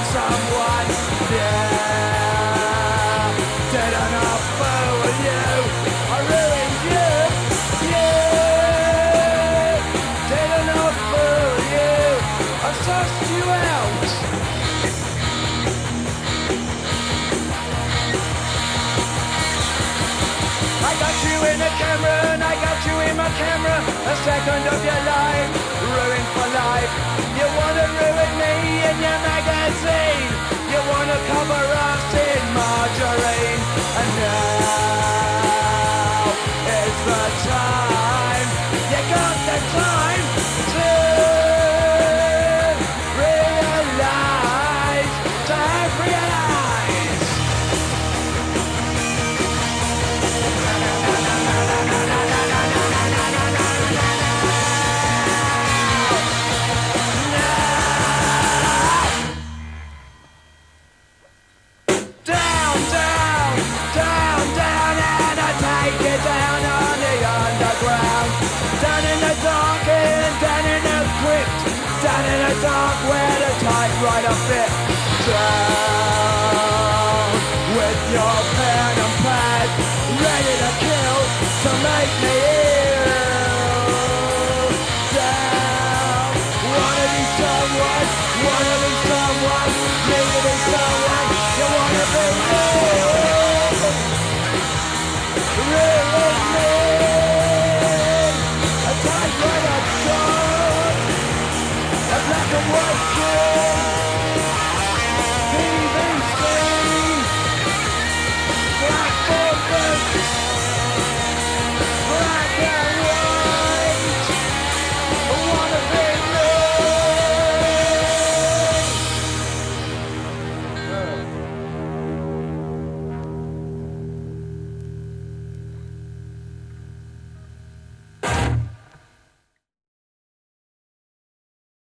someone. Yeah, did I not fool you? I ruined you. Yeah, did I not fool you? I sussed you out. I got you in the camera and I got you in my camera. A second of your life, ruined for life. You wanna ruin me in your magazine. You wanna cover us in margarine. And now is the time. You got the time to realize, to realize. Down, down, down, down, and I take it down on the underground. Down in the dark and down in the crypt. Down in the dark where the typewriter fit. Down.